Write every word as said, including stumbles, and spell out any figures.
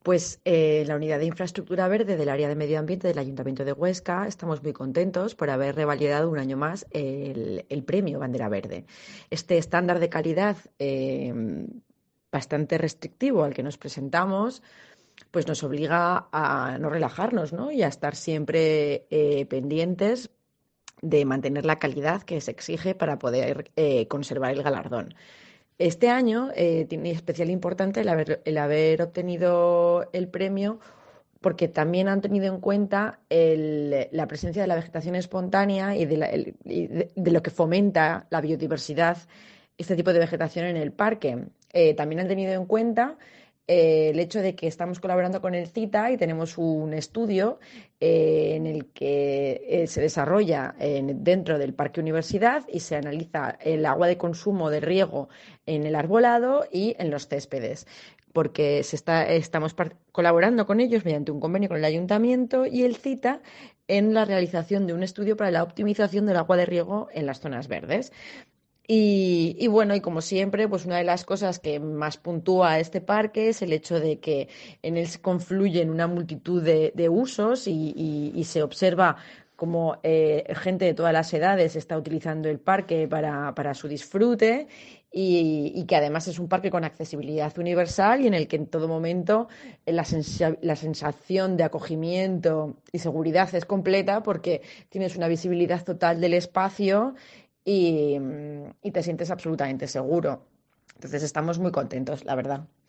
Pues eh, la Unidad de Infraestructura Verde del Área de Medio Ambiente del Ayuntamiento de Huesca estamos muy contentos por haber revalidado un año más el, el premio Bandera Verde. Este estándar de calidad eh, bastante restrictivo al que nos presentamos, pues nos obliga a no relajarnos, ¿no? Y a estar siempre eh, pendientes de mantener la calidad que se exige para poder eh, conservar el galardón. Este año eh, tiene especial importancia el haber, el haber obtenido el premio porque también han tenido en cuenta el- la presencia de la vegetación espontánea y de, la- el- y de- de lo que fomenta la biodiversidad, este tipo de vegetación en el parque. Eh, también han tenido en cuenta eh, el hecho de que estamos colaborando con el CITA y tenemos un estudio eh, en el que eh, se desarrolla en- dentro del Parque Universidad y se analiza el agua de consumo de riego en el arbolado y en los céspedes porque se está, estamos par- colaborando con ellos mediante un convenio con el ayuntamiento y el CITA en la realización de un estudio para la optimización del agua de riego en las zonas verdes. Y, y bueno, y como siempre, pues una de las cosas que más puntúa este parque es el hecho de que en él se confluyen una multitud de, de usos y, y- y se observa como eh, gente de todas las edades está utilizando el parque para, para su disfrute y, y que además es un parque con accesibilidad universal y en el que en todo momento eh, la, sensa- la sensación de acogimiento y seguridad es completa porque tienes una visibilidad total del espacio y, y te sientes absolutamente seguro. Entonces estamos muy contentos, la verdad.